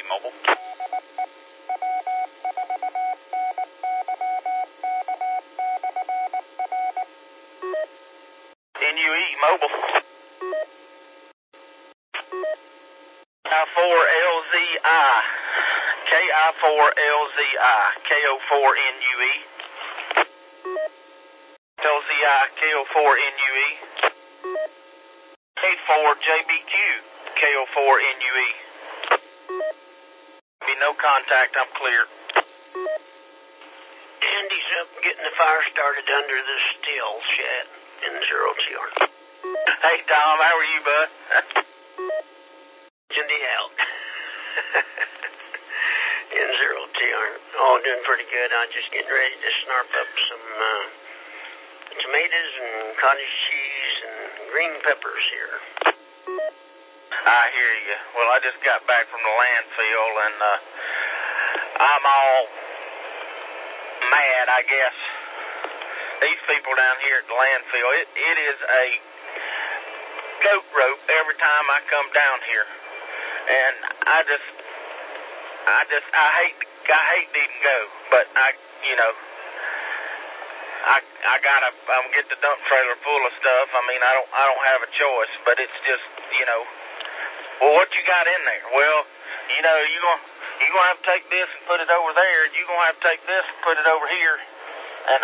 Mobile. NUE Mobile. I4LZI. KI4LZI. KO4NUE. LZI. KO4NUE. K4JBQ. KO4NUE. Be no contact, I'm clear. Andy's up getting the fire started under the steel shed in 0TR. Hey, Tom, how are you, bud? Andy out. In 0TR. Oh, doing pretty good. I'm just getting ready to snarp up some tomatoes and cottage cheese and green peppers here. I hear you. Well, I just got back from the landfill, and I'm all mad, I guess. These people down here at the landfill, it is a goat rope every time I come down here. And I hate to even go, but I'm get the dump trailer full of stuff. I mean, I don't have a choice, but it's just, well, what you got in there? Well, you're gonna have to take this and put it over there, and you're gonna have to take this and put it over here. And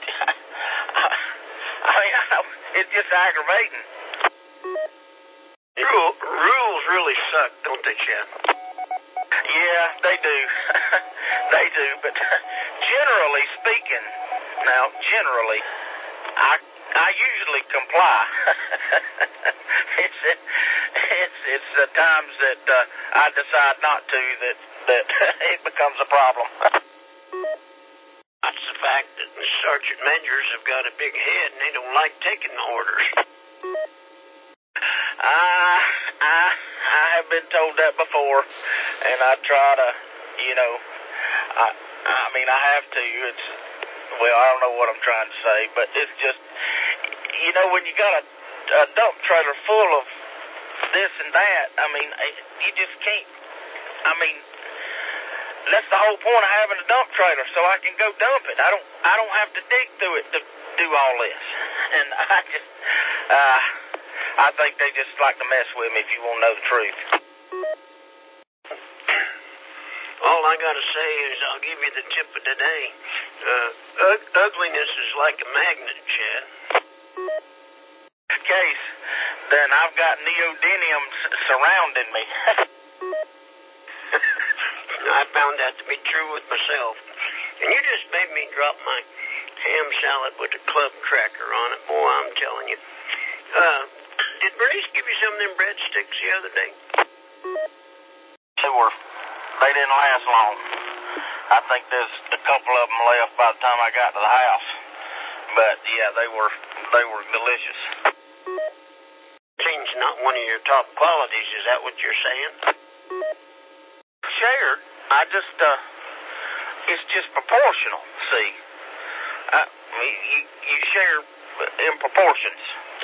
it's just aggravating. Rules really suck, don't they, Chad? Yeah, they do. They do, but generally speaking, I usually comply. It's the times that I decide not to that it becomes a problem. That's the fact that the sergeant majors have got a big head and they don't like taking the orders. I have been told that before, and I try to, I have to. I don't know what I'm trying to say, but it's just, when you got a dump trailer full of this and that, you just can't. That's the whole point of having a dump trailer, so I can go dump it. I don't have to dig through it to do all this, and I think they just like to mess with me, if you want to know the truth. All I gotta say is I'll give you the tip of the day. Ugliness is like a magnet, Chad. Case, then I've got neodymium surrounding me. I found that to be true with myself. And you just made me drop my ham salad with a club cracker on it. Boy, I'm telling you. Did Bernice give you some of them breadsticks the other day? They didn't last long. I think there's a couple of them left by the time I got to the house. But yeah, they were delicious. Seems not one of your top qualities. Is that what you're saying? Shared. It's just proportional. See, you share in proportions.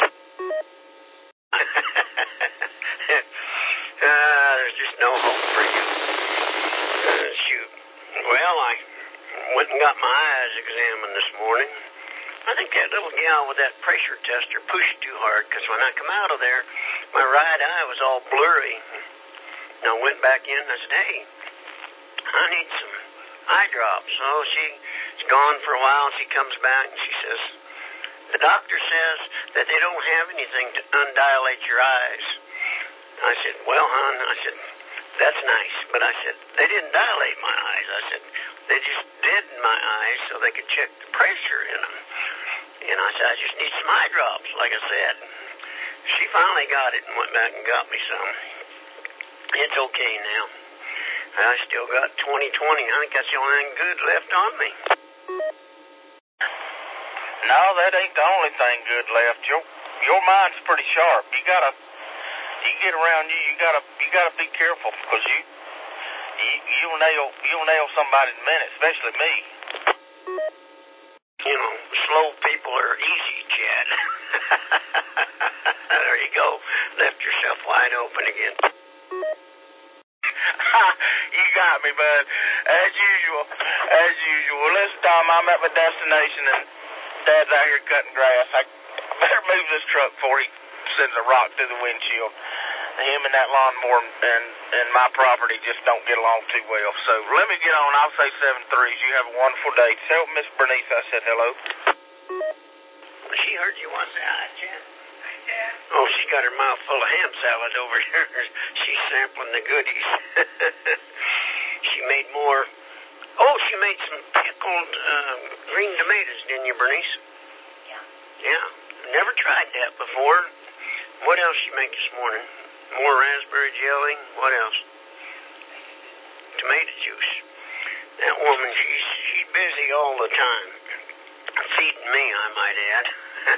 There's just no hope for you. Shoot. Well, I went and got my eyes examined this morning. I think that little gal with that pressure tester pushed too hard, because when I come out of there, my right eye was all blurry. And I went back in and I said, hey, I need some eye drops. So she's gone for a while. She comes back and she says, the doctor says that they don't have anything to undilate your eyes. I said, well, hon, that's nice. But I said, they didn't dilate my eyes. I said, they just deadened my eyes so they could check the pressure in them. And I said, I just need some eye drops, like I said. She finally got it and went back and got me some. It's okay now. I still got 20/20. I think that's the only thing good left on me. No, that ain't the only thing good left. Your mind's pretty sharp. You get around you gotta be careful, because you'll nail somebody in a minute, especially me. Slow people are easy, Chad. There you go. Left yourself wide open again. You got me, bud. As usual. As usual. Well, listen, Tom, I'm at my destination, and Dad's out here cutting grass. I better move this truck before he sends a rock through the windshield. Him and that lawnmower and my property just don't get along too well. So let me get on. I'll say 7-3s. You have a wonderful day. Tell Miss Bernice I said hello. She heard you once. Hi, Jen. Oh, she's got her mouth full of ham salad over here. She's sampling the goodies. She made more. Oh, she made some pickled green tomatoes, didn't you, Bernice? Yeah. Never tried that before. What else she make this morning? More raspberry jelly. What else? Tomato juice. That woman, she's busy all the time. Feeding me, I might add.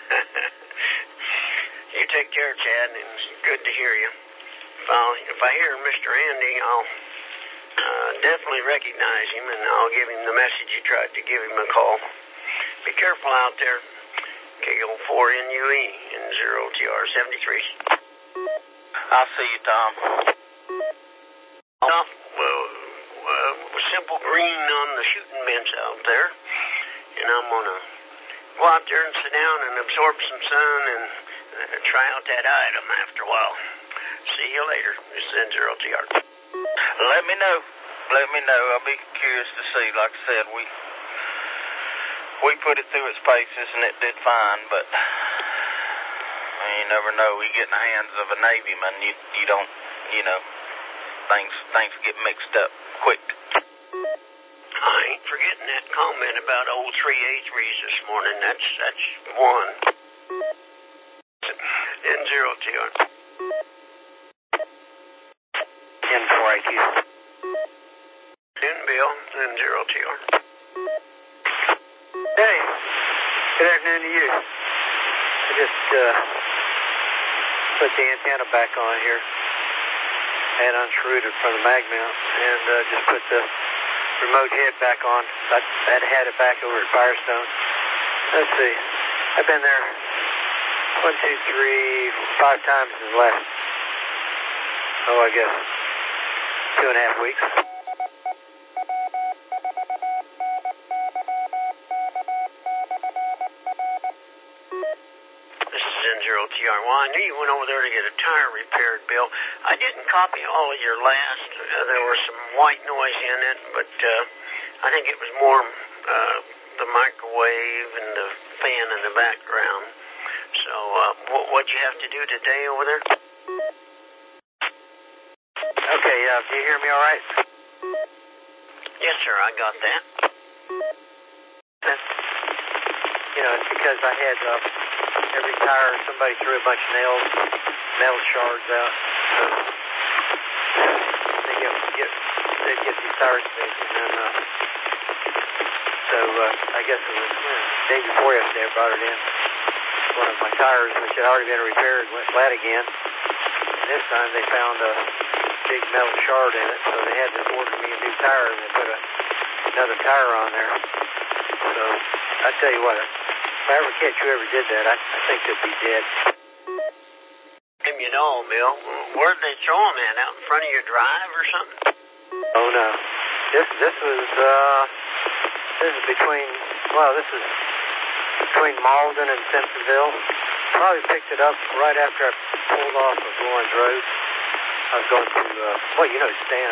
You take care, Chad, and it's good to hear you. If I hear Mr. Andy, I'll definitely recognize him, and I'll give him the message you tried to give him a call. Be careful out there. KO4NUE and 0TR73. I'll see you, Tom. Well, simple green on the shooting bench out there, and I'm going to go out there and sit down and absorb some sun and try out that item after a while. See you later. This is N0TR. Let me know. I'll be curious to see. Like I said, we put it through its paces, and it did fine, but you never know. You get in the hands of a Navyman, you don't, things get mixed up quick. I ain't forgetting that comment about old 3A3s this morning. That's one. N0TR. N4IQ. Bill, N0TR. Hey, good afternoon to you. I just put the antenna back on here and unscrewed it from the mag mount and just put the remote head back on. I had it back over at Firestone. Let's see. I've been there 1, 2, 3, 5 times in the last, I guess 2.5 weeks. N0TR. Well, I knew you went over there to get a tire repaired, Bill. I didn't copy all of your last. There was some white noise in it, but I think it was more the microwave and the fan in the background. So, what'd you have to do today over there? Okay, do you hear me all right? Yes, sir, I got that. It's because I had every tire, somebody threw a bunch of metal shards out. So they'd get these tires fixed, and then I guess it was the day before yesterday I brought it in. One of my tires, which had already been repaired, went flat again. And this time they found a big metal shard in it, so they had to order me a new tire, and they put another tire on there. So I tell you what, if I ever catch whoever did that, I think they'd be dead. You know, Bill, where'd they throw them at? Out in front of your drive or something? Oh no, this is between Malden and Simpsonville. Probably picked it up right after I pulled off of Lawrence Road. I was going to Stan,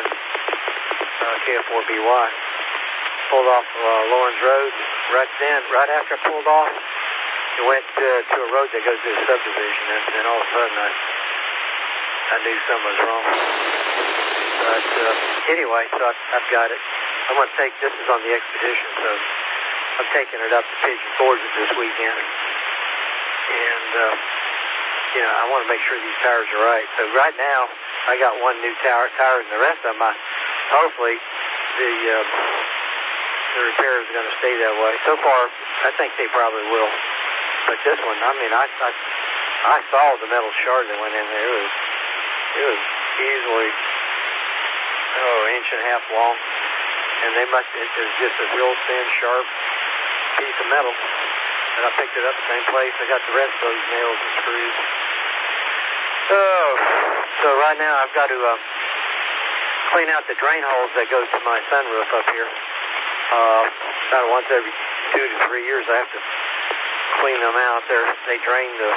KF4BY. Pulled off Lawrence Road. Right after I pulled off, it went to a road that goes to the subdivision, and then all of a sudden I knew something was wrong. But anyway, so I've got it. I'm going to take, this is on the expedition, so I'm taking it up to Pigeon Forge this weekend. And, I want to make sure these tires are right. So right now, I got one new tire, and the rest of them, hopefully, the repairs are going to stay that way. So far, I think they probably will. But this one, I saw the metal shard that went in there. It was easily, an inch and a half long. And it was just a real thin, sharp piece of metal. And I picked it up the same place. I got the rest of those nails and screws. So right now I've got to clean out the drain holes that go to my sunroof up here. About once every 2 to 3 years, I have to clean them out. They drain the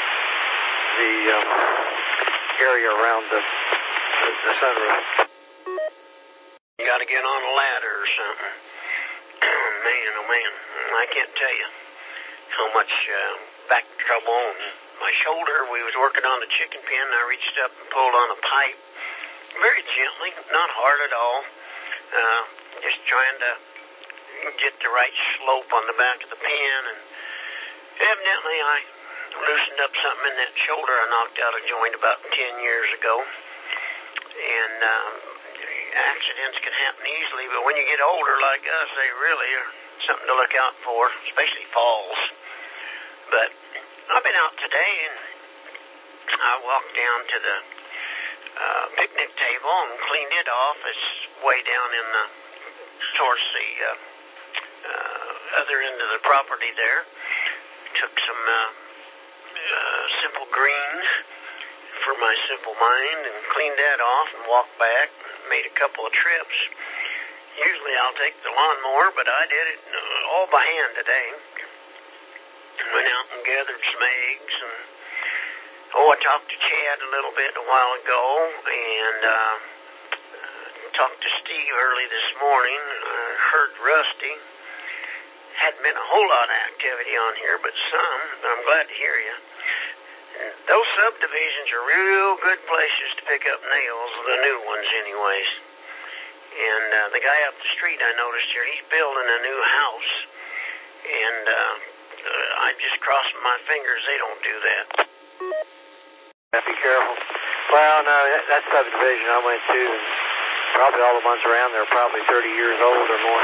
area around the sunroof. You got to get on a ladder or something. Man, oh man, I can't tell you how much back trouble on my shoulder. We was working on the chicken pen. I reached up and pulled on a pipe very gently, not hard at all. Just trying to get the right slope on the back of the pen, and evidently I loosened up something in that shoulder. I knocked out a joint about 10 years ago, and accidents can happen easily, but when you get older like us, they really are something to look out for, especially falls. But I've been out today, and I walked down to the picnic table and cleaned it off. It's way down in towards the other end of the property there. Took some Simple Green for my Simple Mind and cleaned that off and walked back. Made a couple of trips. Usually I'll take the lawnmower, but I did it all by hand today. Went out and gathered some eggs, and I talked to Chad a little bit a while ago, and talked to Steve early this morning. Heard Rusty. Hadn't been a whole lot of activity on here, but some. But I'm glad to hear you. Those subdivisions are real good places to pick up nails, the new ones anyways. And the guy up the street I noticed here, he's building a new house. And I'm just crossing my fingers they don't do that. Be careful. Well, no, that subdivision I went to, and probably all the ones around there are probably 30 years old or more.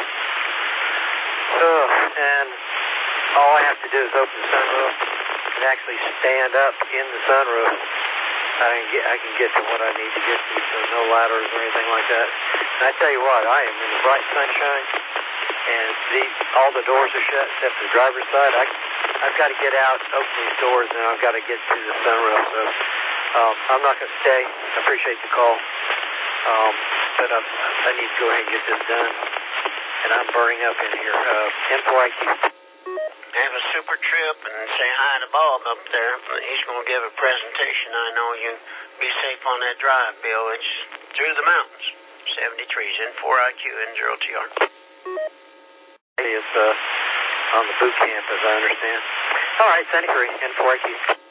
And all I have to do is open the sunroof and actually stand up in the sunroof. I can get to what I need to get to, so no ladders or anything like that. And I tell you what, I am in the bright sunshine, and all the doors are shut except the driver's side. I've got to get out, open these doors, and I've got to get to the sunroof. So I'm not going to stay. I appreciate the call, but I need to go ahead and get this done. And I'm burning up in here. M4IQ. Have a super trip and say hi to Bob up there. He's going to give a presentation. I know you be safe on that drive, Bill. It's through the mountains. 73's N4IQ N0TR. It's on the boot camp, as I understand. All right, 73 N4IQ.